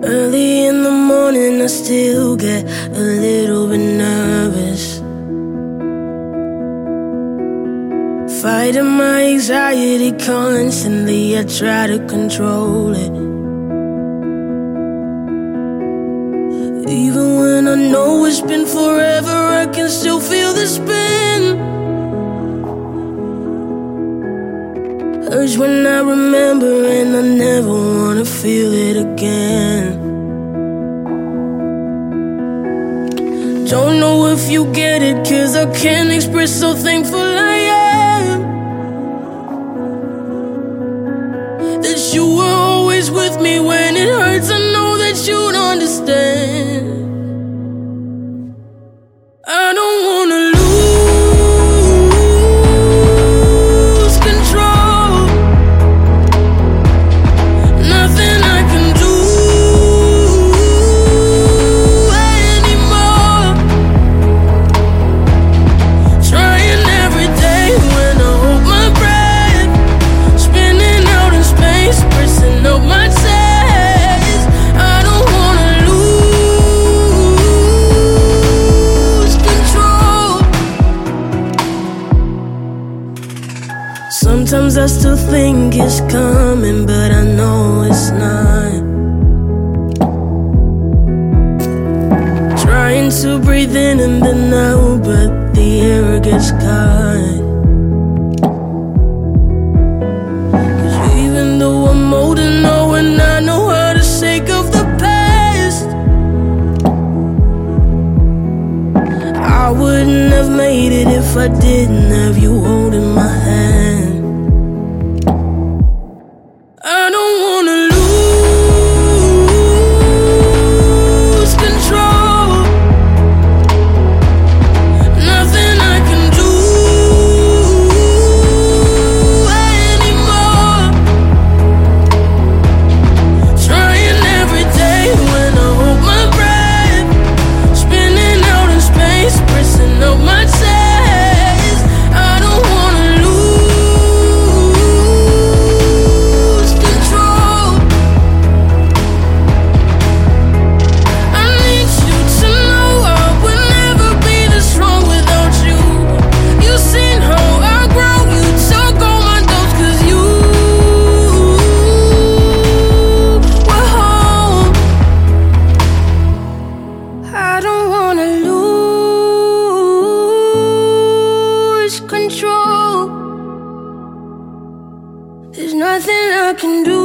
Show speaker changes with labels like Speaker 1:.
Speaker 1: Early in the morning, I still get a little bit nervous. Fighting my anxiety constantly, I try to control it. Even when I know it's been forever, I can still feel the spin. Urge when I remember, and I never wanna feel it again. Don't know if you get it, 'cause I can't express how thankful I am that you were always with me when it hurts. I know that you'd understand. I don't wanna lose control. Nothing I can do anymore. Trying every day when I hold my breath, spinning out in space, pressing up my chest. I don't wanna lose control. Sometimes I still think it's coming, but I know it's not. Trying to breathe in and then out, but the air gets caught. 'Cause even though I'm old and know, and I know how to shake off the past, I wouldn't have made it if I didn't have you holding my hand. I don't wanna lose control. Nothing I can do anymore. Trying every day when I hold my breath, spinning out in space, pressing up my chest. I don't wanna lose control. I need you to know I would never be this strong without you. You've seen how I grow, you took all my doubts, 'cause you were home. I don't wanna lose control. There's nothing I can do